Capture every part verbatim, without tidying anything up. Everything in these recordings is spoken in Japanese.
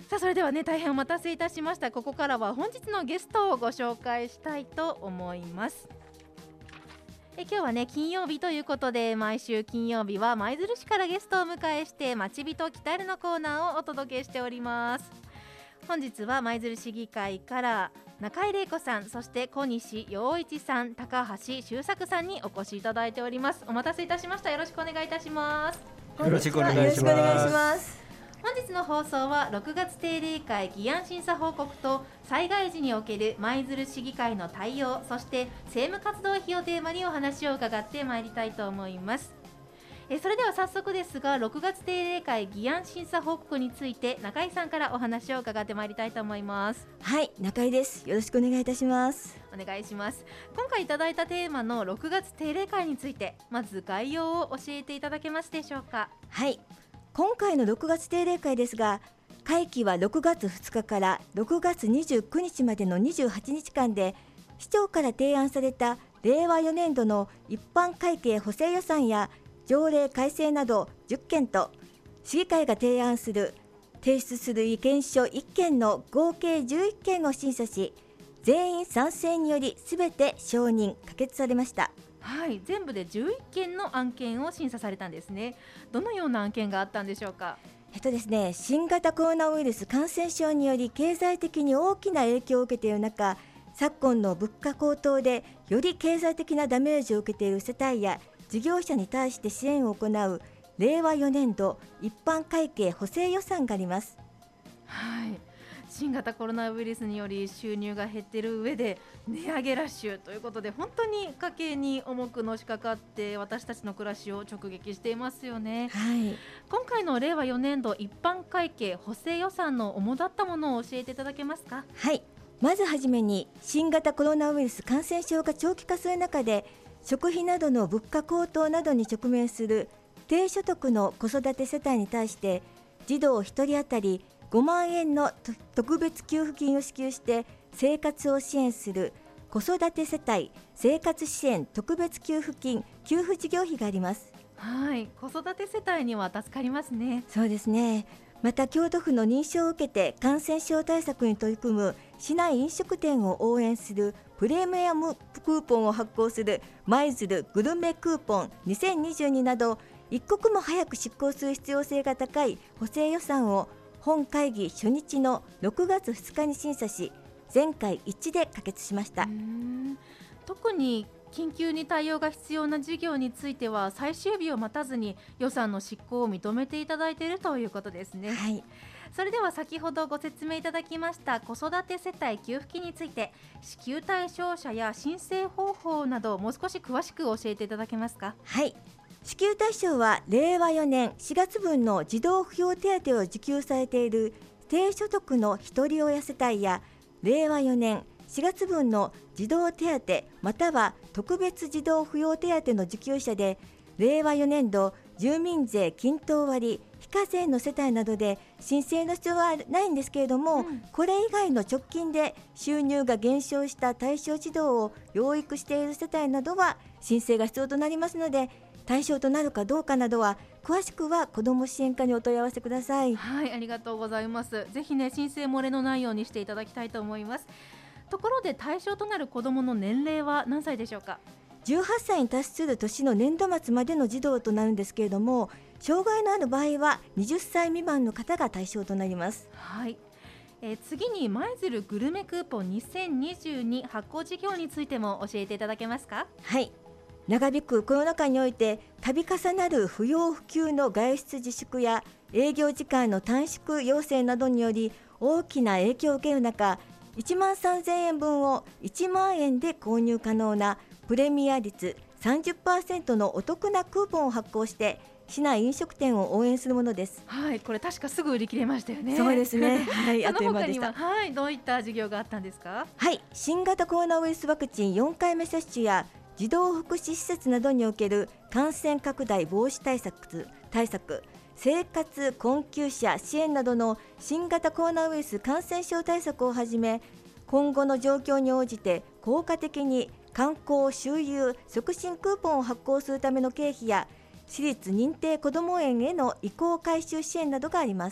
さあそれではね、大変お待たせいたしました。ここからは本日のゲストをご紹介したいと思います。え今日はね金曜日ということで、毎週金曜日は舞鶴市からゲストを迎えしてまちびと鍛えるのコーナーをお届けしております。本日は舞鶴市議会から中井玲子さん、そして小西洋一さん、高橋修作さんにお越しいただいております。お待たせいたしました。よろしくお願いいたします。 よろしくお願いします。 本日の放送はろくがつ定例会議案審査報告と災害時における舞鶴市議会の対応、そして政務活動費をテーマにお話を伺ってまいりたいと思います。えそれでは早速ですが、ろくがつ定例会議案審査報告について中井さんからお話を伺ってまいりたいと思います。 はい、中井です。よろしくお願いいたします。 お願いします。今回いただいたテーマのろくがつ定例会について、まず概要を教えていただけますでしょうか。 はい、今回のろくがつ定例会ですが、会期はろくがつふつかからろくがつにじゅうくにちまでのにじゅうはちにちかんで、市長から提案されたれいわよねんどの一般会計補正予算や条例改正などじゅっけんと、市議会が提案する提出する意見書いっけんの合計じゅういっけんを審査し、全員賛成によりすべて承認可決されました。 はい、全部でじゅういっけんの案件を審査されたんですね。どのような案件があったんでしょうか。 えっとですね、新型コロナウイルス感染症により経済的に大きな影響を受けている中、昨今の物価高騰でより経済的なダメージを受けている世帯や事業者に対して支援を行うれいわよねんど一般会計補正予算があります。 はい、新型コロナウイルスにより収入が減っている上で値上げラッシュということで、本当に家計に重くのしかかって私たちの暮らしを直撃していますよね。 はい、 今回のれいわよねんど一般会計補正予算の主だったものを教えていただけますか。 はい、まずはじめに新型コロナウイルス感染症が長期化する中で、食費などの物価高騰などに直面する低所得の子育て世帯に対して、児童ひとり当たりごまんえんの特別給付金を支給して生活を支援する子育て世帯生活支援特別給付金給付事業費があります。 はい、子育て世帯には助かりますね。 そうですね。また京都府の認証を受けて感染症対策に取り組む市内飲食店を応援するプレミアムクーポンを発行する舞鶴グルメクーポンにせんにじゅうになど、一刻も早く執行する必要性が高い補正予算を本会議初日のろくがつふつかに審査し、全会一致で可決しました。 うーん、特に緊急に対応が必要な事業については最終日を待たずに予算の執行を認めていただいているということですね。 はい、 それでは先ほどご説明いただきました子育て世帯給付金について、支給対象者や申請方法などもう少し詳しく教えていただけますか。 はい、支給対象はれいわよねんしがつぶんの児童扶養手当を受給されている低所得のひとり親世帯や、れいわよねんしがつぶんの児童手当または特別児童扶養手当の受給者で、れいわよねんど住民税均等割非課税の世帯などで申請の必要はないんですけれども、うん、これ以外の直近で収入が減少した対象児童を養育している世帯などは申請が必要となりますので、対象となるかどうかなどは詳しくは子ども支援課にお問い合わせください。 はい、ありがとうございます。ぜひね申請漏れのないようにしていただきたいと思います。ところで対象となる子どもの年齢は何歳でしょうか。 じゅうはっさいに達する年の年度末までの児童となるんですけれども、障害のある場合ははたち未満の方が対象となります。 はい、えー、次に舞鶴グルメクーポンにせんにじゅうに発行事業についても教えていただけますか。 はい、長引くコロナ禍において度重なる不要不急の外出自粛や営業時間の短縮要請などにより大きな影響を受ける中、いちまんさんぜんえんぶんをいちまんえんで購入可能なプレミア率 さんじゅっパーセント のお得なクーポンを発行して市内飲食店を応援するものです。 はい、これ確かすぐ売り切れましたよね。 そうですね、はい、あっという間でした。 はい、どういった事業があったんですか。 はい、新型コロナウイルスワクチンよんかいめ接種や児童福祉施設などにおける感染拡大防止対策、対策生活困窮者支援などの新型コロナウイルス感染症対策をはじめ、今後の状況に応じて効果的に観光周遊促進クーポンを発行するための経費や私立認定こども園への移行改修支援などがあります。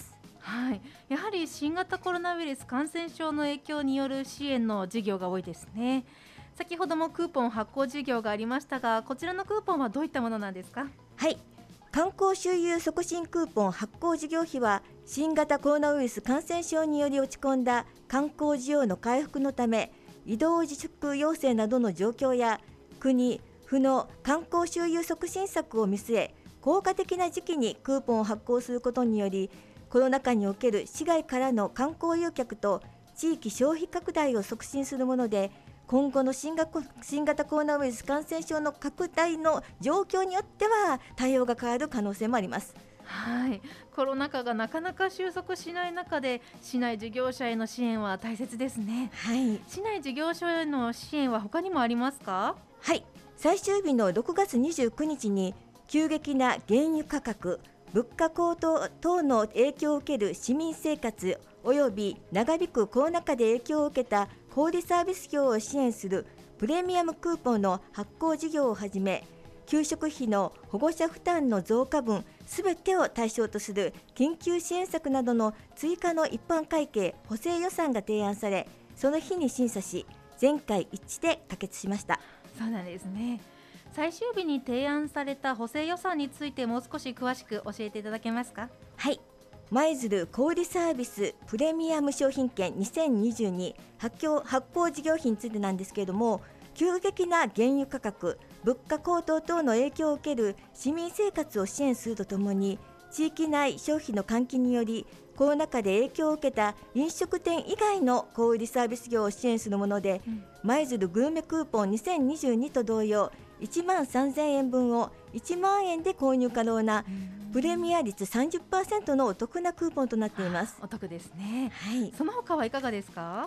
はい、やはり新型コロナウイルス感染症の影響による支援の事業が多いですね。先ほどもクーポン発行事業がありましたが、こちらのクーポンはどういったものなんですか？ はい、観光周遊促進クーポン発行事業費は新型コロナウイルス感染症により落ち込んだ観光需要の回復のため、移動自粛要請などの状況や国・府の観光周遊促進策を見据え、効果的な時期にクーポンを発行することにより、コロナ禍における市外からの観光誘客と地域消費拡大を促進するもので、今後の新型コロナウイルス感染症の拡大の状況によっては対応が変わる可能性もあります。 はい、コロナ禍がなかなか収束しない中で、市内事業者への支援は大切ですね。 はい、 市内事業者への支援は他にもありますか？ はい、最終日のろくがつにじゅうくにちに急激な原油価格、物価高騰等の影響を受ける市民生活および長引くコロナ禍で影響を受けた小売サービス業を支援するプレミアムクーポンの発行事業をはじめ、給食費の保護者負担の増加分すべてを対象とする緊急支援策などの追加の一般会計補正予算が提案され、その日に審査し、全会一致で可決しました。 そうなんですね。最終日に提案された補正予算についてもう少し詳しく教えていただけますか？ はい、舞鶴小売サービスプレミアム商品券にせんにじゅうに 発行、発行事業費についてなんですけれども、急激な原油価格、物価高騰等の影響を受ける市民生活を支援するとともに、地域内消費の喚起によりコロナ禍で影響を受けた飲食店以外の小売サービス業を支援するもので、舞鶴グルメクーポンにせんにじゅうにと同様いちまんさんぜんえんぶんをいちまんえんで購入可能なプレミア率 さんじゅっパーセント のお得なクーポンとなっています。 お得ですね。 はい、 その他はいかがですか？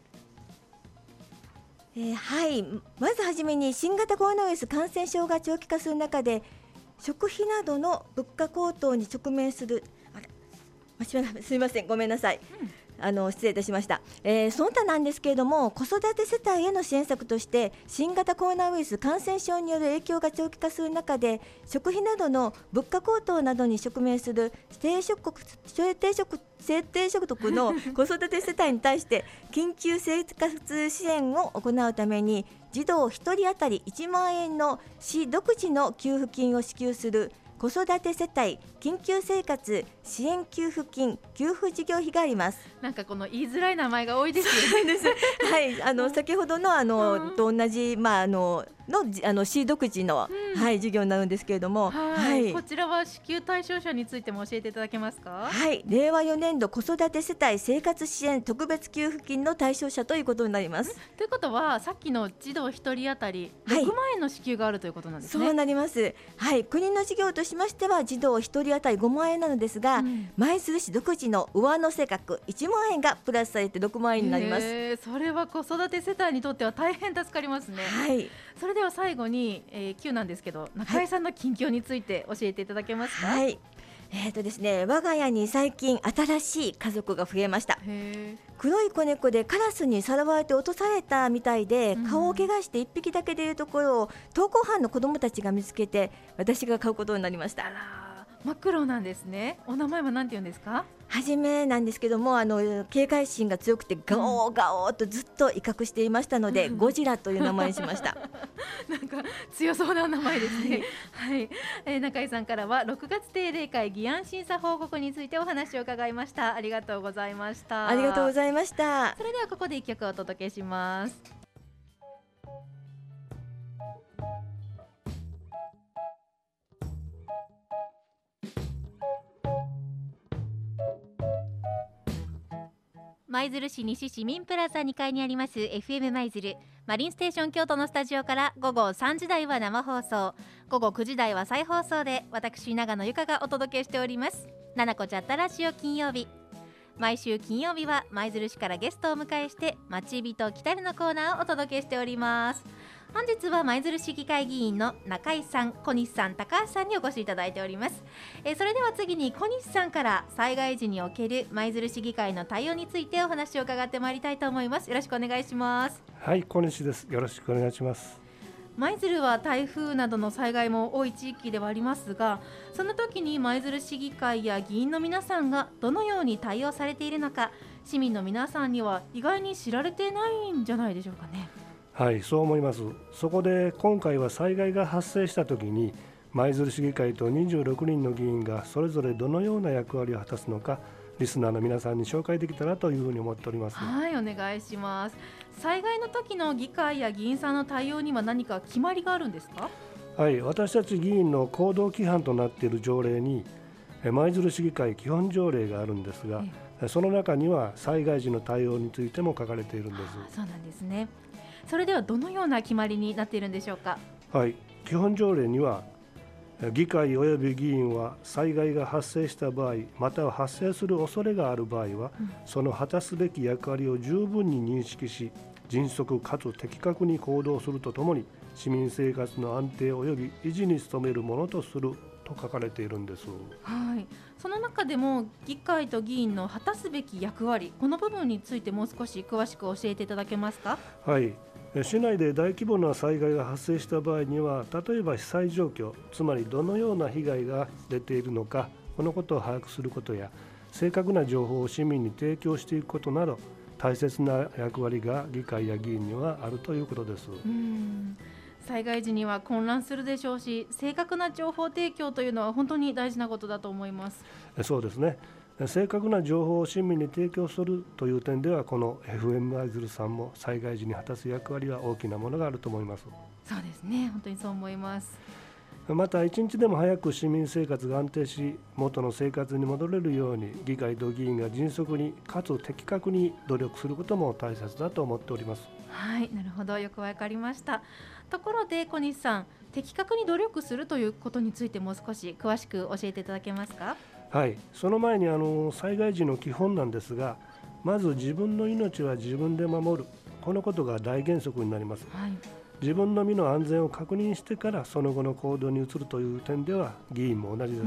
えー、はい、まずはじめに新型コロナウイルス感染症が長期化する中で、食費などの物価高騰に直面する、あら、すみません、ごめんなさい、うん、あの失礼いたしました、えー、その他なんですけれども、子育て世帯への支援策として新型コロナウイルス感染症による影響が長期化する中で、食費などの物価高騰などに直面する低所得低所低所得の子育て世帯に対して緊急生活支援を行うために、児童ひとり当たりいちまんえんの市独自の給付金を支給する子育て世帯緊急生活支援給付金給付事業費があります。 なんかこの言いづらい名前が多いですよね。 はい、あの先ほどのあの、うん、と同じ、まあ、あののあの市独自の、うん、はい、事業になるんですけれども、 はいはい、こちらは支給対象者についても教えていただけますか？ はい、れいわよねんど子育て世帯生活支援特別給付金の対象者ということになります。 ということは、さっきの児童ひとり当たりろくまんえんの支給があるということなんですね。 そうなります。はい、国の事業としましては児童ひとり当たりごまんえんなのですが、舞鶴市独自の上乗せ額いちまんえんがプラスされてろくまんえんになります。 へー、それは子育て世帯にとっては大変助かりますね。 はい、 それでは最後に、えー、急なんですけど、中井さんの近況について教えていただけますか？ はい、えーとですね、我が家に最近新しい家族が増えました。 へー、 黒い子猫でカラスにさらわれて落とされたみたいで、顔を怪我していっぴきだけでいるところを登校班の子どもたちが見つけて、私が飼うことになりました。 あら、真っ黒なんですね。お名前は何て言うんですか？ はじめなんですけども、あの警戒心が強くてガオーガオーとずっと威嚇していましたので、うん、ゴジラという名前にしましたなんか強そうな名前ですね。はい、はい、えー、中井さんからはろくがつ定例会議案審査報告についてお話を伺いました。ありがとうございました。 ありがとうございました。 それではここでいっきょくお届けします。舞鶴市西市民プラザにかいにあります エフエム 舞鶴マリンステーション京都のスタジオからごごさんじ台は生放送、ごごくじ台は再放送で、私長野由香がお届けしております。ななこちゃったらしよ金曜日。毎週金曜日は舞鶴市からゲストを迎えして町人来たるのコーナーをお届けしております。本日は舞鶴市議会議員の中井さん、小西さん、高橋さんにお越しいただいております。えー、それでは次に小西さんから災害時における舞鶴市議会の対応についてお話を伺ってまいりたいと思います。よろしくお願いします。 はい、小西です。よろしくお願いします。 舞鶴は台風などの災害も多い地域ではありますが、その時に舞鶴市議会や議員の皆さんがどのように対応されているのか、市民の皆さんには意外に知られてないんじゃないでしょうかね。 はい、そう思います。そこで今回は災害が発生した時に舞鶴市議会とにじゅうろくにんの議員がそれぞれどのような役割を果たすのか、リスナーの皆さんに紹介できたらというふうに思っております。 はい、お願いします。災害の時の議会や議員さんの対応には何か決まりがあるんですか？ はい、私たち議員の行動規範となっている条例に舞鶴市議会基本条例があるんですが、その中には災害時の対応についても書かれているんです。 そうなんですね。それではどのような決まりになっているんでしょうか？ はい、基本条例には議会及び議員は災害が発生した場合、または発生する恐れがある場合は、うん、その果たすべき役割を十分に認識し、迅速かつ的確に行動するとともに市民生活の安定及び維持に努めるものとすると書かれているんです。 はい、その中でも議会と議員の果たすべき役割、この部分についてもう少し詳しく教えていただけますか？ はい、市内で大規模な災害が発生した場合には、例えば被災状況、つまりどのような被害が出ているのか、このことを把握することや正確な情報を市民に提供していくことなど、大切な役割が議会や議員にはあるということです。 うーん、災害時には混乱するでしょうし、正確な情報提供というのは本当に大事なことだと思います。 そうですね。正確な情報を市民に提供するという点では、この エフエム 舞鶴さんも災害時に果たす役割は大きなものがあると思います。 そうですね、本当にそう思います。 また一日でも早く市民生活が安定し、元の生活に戻れるように議会と議員が迅速にかつ的確に努力することも大切だと思っております。 はい、なるほど、よくわかりました。ところで小西さん、的確に努力するということについてもう少し詳しく教えていただけますか？ はい、その前にあの災害時の基本なんですが、まず自分の命は自分で守る、このことが大原則になります。 はい、 自分の身の安全を確認してからその後の行動に移るという点では議員も同じです。 うん、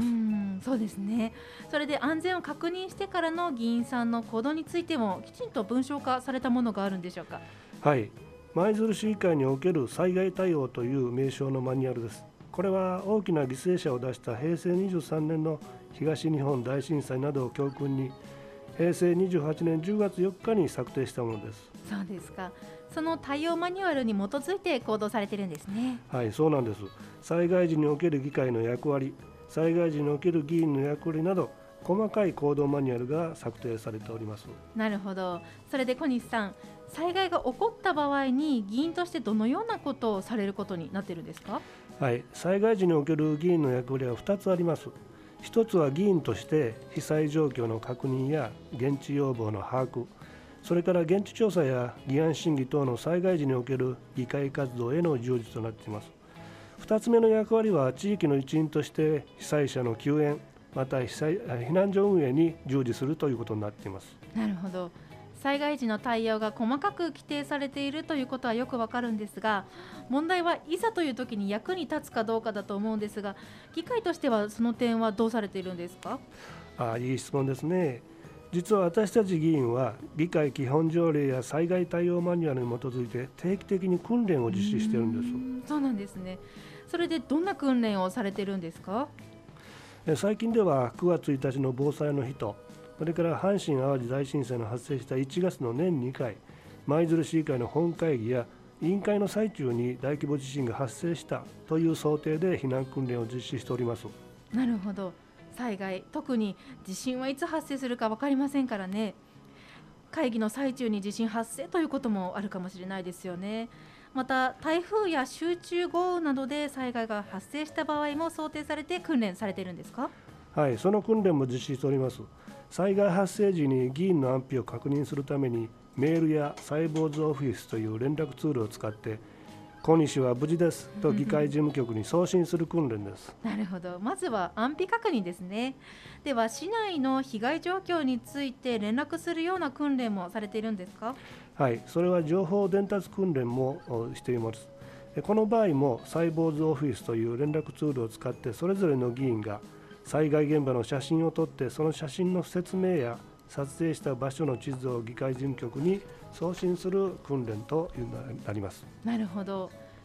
そうですね。それで安全を確認してからの議員さんの行動についてもきちんと文章化されたものがあるんでしょうか？ はい、舞鶴市議会における災害対応という名称のマニュアルです。これは大きな犠牲者を出したへいせいにじゅうさんねんの東日本大震災などを教訓に、へいせいにじゅうはちねんじゅうがつよっかに策定したものです。 そうですか。その対応マニュアルに基づいて行動されているんですね。 はい、そうなんです。災害時における議会の役割、災害時における議員の役割など、細かい行動マニュアルが策定されております。 なるほど。それで小西さん、災害が起こった場合に議員としてどのようなことをされることになっているんですか？ はい、災害時における議員の役割はふたつあります。ひとつは議員として被災状況の確認や現地要望の把握、それから現地調査や議案審議等の災害時における議会活動への従事となっています。ふたつめの役割は地域の一員として被災者の救援、また被災避難所運営に従事するということになっています。 なるほど。災害時の対応が細かく規定されているということはよくわかるんですが、問題はいざという時に役に立つかどうかだと思うんですが、議会としてはその点はどうされているんですか？ ああ、いい質問ですね。実は私たち議員は議会基本条例や災害対応マニュアルに基づいて定期的に訓練を実施しているんです。 うーん、そうなんですね。それでどんな訓練をされているんですか？ 最近ではくがつついたちの防災の日と、それから阪神・淡路大震災の発生したいちがつの年にかい、舞鶴市議会の本会議や委員会の最中に大規模地震が発生したという想定で避難訓練を実施しております。 なるほど。災害、特に地震はいつ発生するか分かりませんからね。会議の最中に地震発生ということもあるかもしれないですよね。また台風や集中豪雨などで災害が発生した場合も想定されて訓練されているんですか？ はい、その訓練も実施しております。災害発生時に議員の安否を確認するためにメールやサイボーズオフィスという連絡ツールを使って小西は無事ですと議会事務局に送信する訓練です。 なるほど。まずは安否確認ですね。では市内の被害状況について連絡するような訓練もされているんですか？ はい、それは情報伝達訓練もしています。この場合もサイボーズオフィスという連絡ツールを使ってそれぞれの議員が災害現場の写真を撮って、その写真の説明や撮影した場所の地図を議会事務局に送信する訓練となります。 なるほど。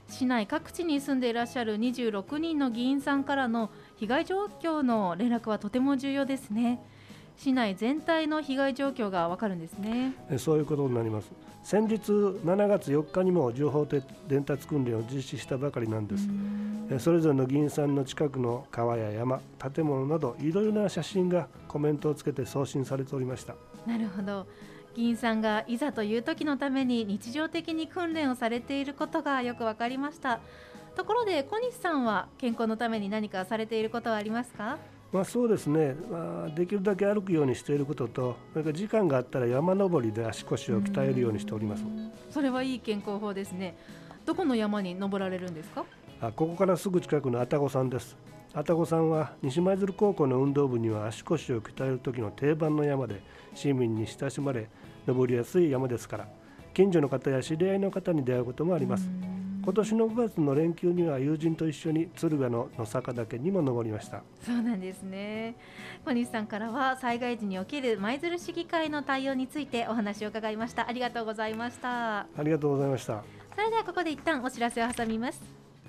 市内各地に住んでいらっしゃるにじゅうろくにんの議員さんからの被害状況の連絡はとても重要ですね。市内全体の被害状況がわかるんですね。 そういうことになります。先日しちがつよっかにも情報伝達訓練を実施したばかりなんです。それぞれの議員さんの近くの川や山、建物などいろいろな写真がコメントをつけて送信されておりました。 なるほど。議員さんがいざという時のために日常的に訓練をされていることがよくわかりました。ところで小西さんは健康のために何かされていることはありますか？ まあ、そうですね、まあ、できるだけ歩くようにしていることと、それから時間があったら山登りで足腰を鍛えるようにしております。 それはいい健康法ですね。どこの山に登られるんですか？ あここからすぐ近くの愛宕山です。愛宕山は西舞鶴高校の運動部には足腰を鍛える時の定番の山で、市民に親しまれ登りやすい山ですから、近所の方や知り合いの方に出会うこともあります。今年のごがつの連休には友人と一緒に敦賀の野坂岳にも登りました。 そうなんですね。小西さんからは災害時における舞鶴市議会の対応についてお話を伺いました。ありがとうございました。 ありがとうございました。 それではここで一旦お知らせを挟みます。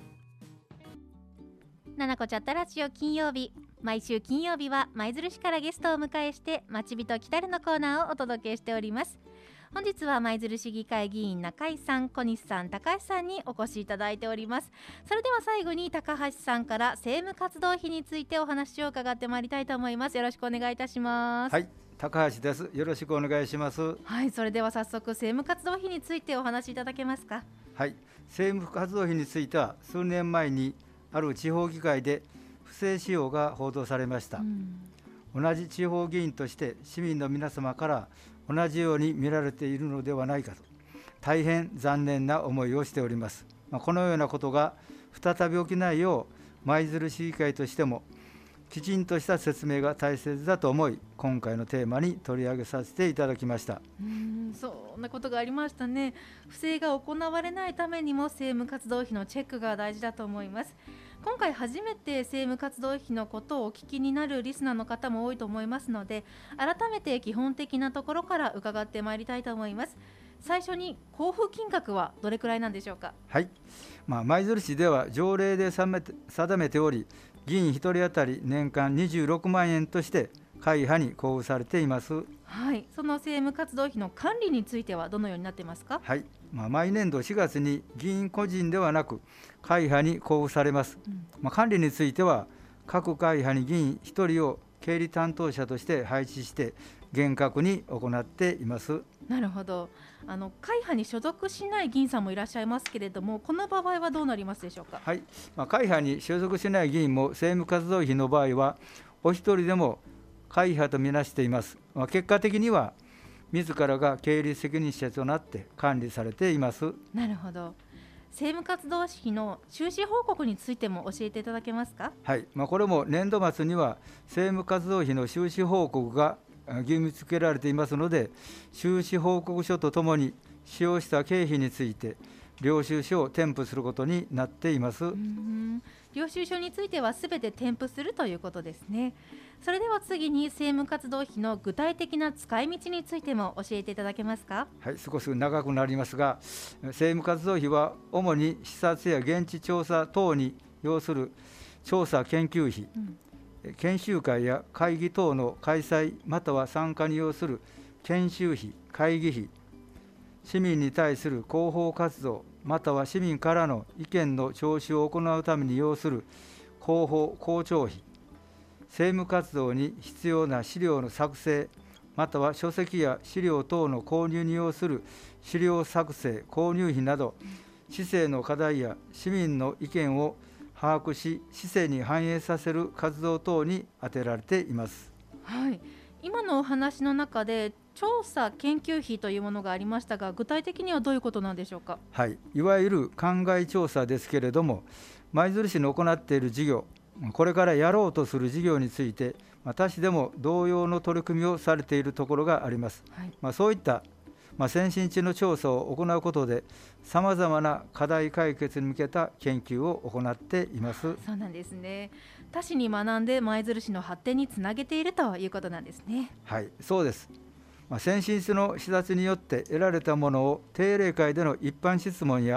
ななこちゃったラジオ金曜日、毎週金曜日は舞鶴市からゲストを迎えしてまちびと来たるのコーナーをお届けしております。本日は舞鶴市議会議員中井さん、小西さん、高橋さんにお越しいただいております。それでは最後に高橋さんから政務活動費についてお話を伺ってまいりたいと思います。よろしくお願いいたします。 はい、高橋です。よろしくお願いします。 はい、それでは早速政務活動費についてお話しいただけますか？ はい、政務活動費については数年前にある地方議会で不正使用が報道されました。うん、同じ地方議員として市民の皆様から同じように見られているのではないかと大変残念な思いをしております。まあ、このようなことが再び起きないよう舞鶴市議会としてもきちんとした説明が大切だと思い、今回のテーマに取り上げさせていただきました。 うーん、そんなことがありましたね。不正が行われないためにも政務活動費のチェックが大事だと思います。今回初めて政務活動費のことをお聞きになるリスナーの方も多いと思いますので、改めて基本的なところから伺ってまいりたいと思います。最初に交付金額はどれくらいなんでしょうか？ はい、まあ、舞鶴市では条例で定めて、定めており、議員ひとり当たり年間にじゅうろくまんえんとして会派に交付されています。 はい、その政務活動費の管理についてはどのようになっていますか？ はい、まあ、毎年度しがつに議員個人ではなく会派に交付されます。うん、まあ、管理については各会派に議員ひとりを経理担当者として配置して厳格に行っています。 なるほど。あの会派に所属しない議員さんもいらっしゃいますけれども、この場合はどうなりますでしょうか？ はい、まあ、会派に所属しない議員も政務活動費の場合はお一人でも会派とみなしています。まあ、結果的には自らが経理責任者となって管理されています。 なるほど。政務活動費の収支報告についても教えていただけますか？ はい、まあ、これも年度末には政務活動費の収支報告が義務付けられていますので、収支報告書とともに使用した経費について領収書を添付することになっています。うん、 領収書についてはすべて添付するということですね。それでは次に政務活動費の具体的な使い道についても教えていただけますか？ はい、少し長くなりますが、政務活動費は主に視察や現地調査等に要する調査研究費、うん、研修会や会議等の開催または参加に要する研修費、会議費、市民に対する広報活動または市民からの意見の聴取を行うために要する広報・広聴費、政務活動に必要な資料の作成または書籍や資料等の購入に要する資料作成・購入費など、市政の課題や市民の意見を把握し市政に反映させる活動等に充てられています。 はい、今のお話の中で調査研究費というものがありましたが、具体的にはどういうことなんでしょうか？ はい、いわゆる灌漑調査ですけれども、舞鶴市の行っている事業、これからやろうとする事業について他市でも同様の取り組みをされているところがあります。はい、まあ、そういった、まあ、先進地の調査を行うことでさまざまな課題解決に向けた研究を行っています。 そうなんですね。他市に学んで舞鶴市の発展につなげているということなんですね。 はい、そうです。まあ、先進地の視察によって得られたものを定例会での一般質問や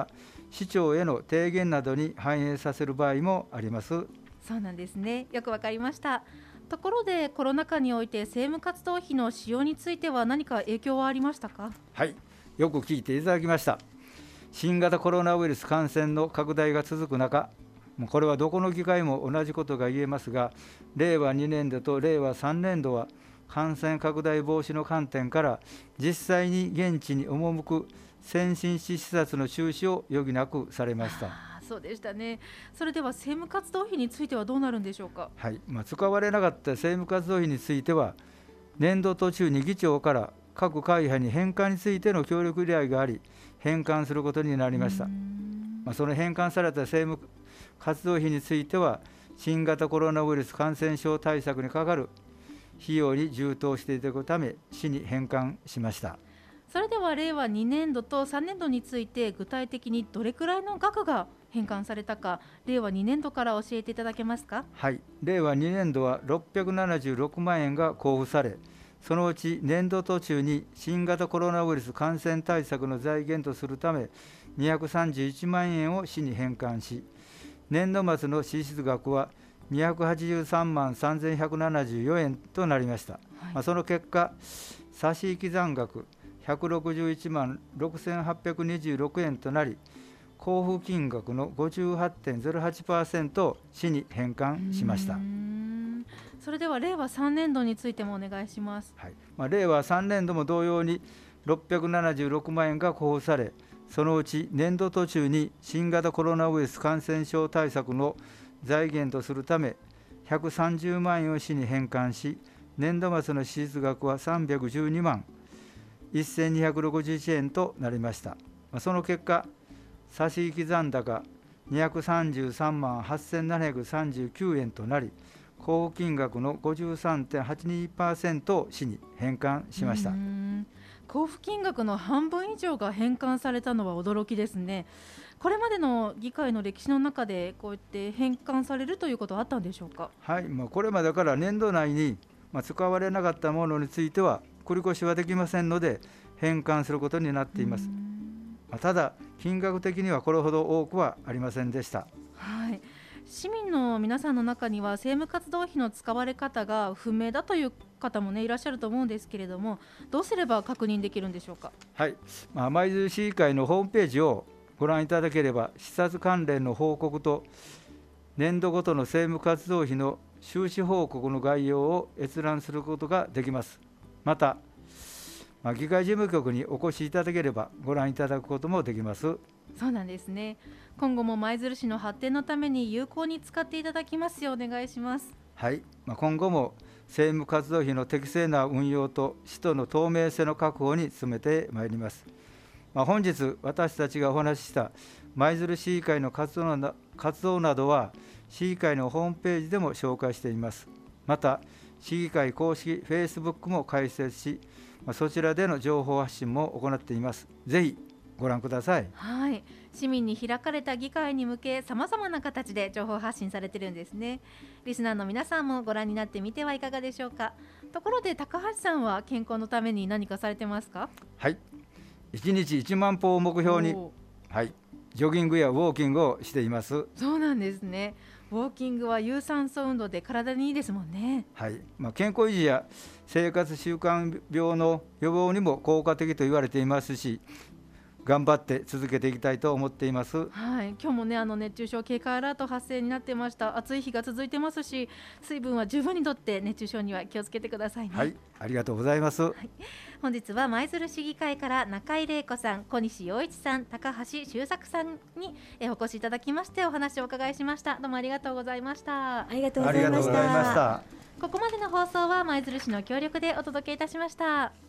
市長への提言などに反映させる場合もあります。 そうなんですね。よくわかりました。ところでコロナ禍において政務活動費の使用については何か影響はありましたか？ はい、よく聞いていただきました。新型コロナウイルス感染の拡大が続く中、これはどこの議会も同じことが言えますが、れいわにねんどとれいわさんねんどは感染拡大防止の観点から実際に現地に赴く先進施設の中止を余儀なくされました。 そうでしたね。それでは政務活動費についてはどうなるんでしょうか？ はい、まあ、使われなかった政務活動費については、年度途中に議長から各会派に返還についての協力依頼があり、返還することになりました。まあ、その返還された政務活動費については、新型コロナウイルス感染症対策にかかる費用に充当していただくため、市に返還しました。 それではれいわにねんどとさんねんどについて具体的にどれくらいの額が返還されたか、れいわにねんどから教えていただけますか？ はい、れいわにねんどはろっぴゃくななじゅうろくまんえんが交付され、そのうち年度途中に新型コロナウイルス感染対策の財源とするためにひゃくさんじゅういちまんえんを市に返還し、年度末の支出額はにひゃくはちじゅうさんまんさんぜんひゃくななじゅうよえんとなりました。はい、まあ、その結果、差し引き残額ひゃくろくじゅういちまんろくせんはっぴゃくにじゅうろくえんとなり、交付金額の ごじゅうはちてんぜろはちパーセント を市に返還しました。 それではれいわさんねんどについてもお願いします。 はい、まあ、れいわさんねんども同様にろっぴゃくななじゅうろくまんえんが交付され、そのうち年度途中に新型コロナウイルス感染症対策の財源とするためひゃくさんじゅうまんえんを市に返還し、年度末の支出額はさんびゃくじゅうにまんせんにひゃくろくじゅういちえんとなりました。その結果、差し引き残高にひゃくさんじゅうさんまんはっせんななひゃくさんじゅうきゅうえんとなり、交付金額の ごじゅうさんてんはちにパーセント を市に返還しました。 交付金額の半分以上が返還されたのは驚きですね。これまでの議会の歴史の中でこうやって返還されるということはあったんでしょうか？はい、 まあ、これまでから年度内に使われなかったものについては繰り越しはできませんので返還することになっています。ただ金額的にはこれほど多くはありませんでした。 はい、市民の皆さんの中には政務活動費の使われ方が不明だという方も、ね、いらっしゃると思うんですけれども、どうすれば確認できるんでしょうか？ はい、まあ、舞鶴市議会のホームページをご覧いただければ、視察関連の報告と年度ごとの政務活動費の収支報告の概要を閲覧することができます。また、まあ、議会事務局にお越しいただければご覧いただくこともできます。 そうなんですね。今後も舞鶴市の発展のために有効に使っていただきますようお願いします。 はい、まあ、今後も政務活動費の適正な運用と使途の透明性の確保に努めてまいります。まあ、本日私たちがお話しした舞鶴市議会の活動な、活動などは市議会のホームページでも紹介しています。また市議会公式フェイスブックも開設し、まあ、そちらでの情報発信も行っています。ぜひご覧ください。 はい、市民に開かれた議会に向け、さまざまな形で情報発信されているんですね。リスナーの皆さんもご覧になってみてはいかがでしょうか。ところで高橋さんは健康のために何かされてますか？ はい、いちにちいちまんぽを目標に、はい、ジョギングやウォーキングをしています。 そうなんですね。ウォーキングは有酸素運動で体にいいですもんね。 はい、まあ、健康維持や生活習慣病の予防にも効果的と言われていますし、頑張って続けていきたいと思っています。 はい、今日もね、あの熱中症警戒アラート発生になってました。暑い日が続いてますし、水分は十分にとって熱中症には気をつけてくださいね。 はい、ありがとうございます。はい、 本日は舞鶴市議会から中井玲子さん、小西洋一さん、高橋修作さんにお越しいただきましてお話をお伺いしました。どうもありがとうございました。 ありがとうございました。 ここまでの放送は舞鶴市の協力でお届けいたしました。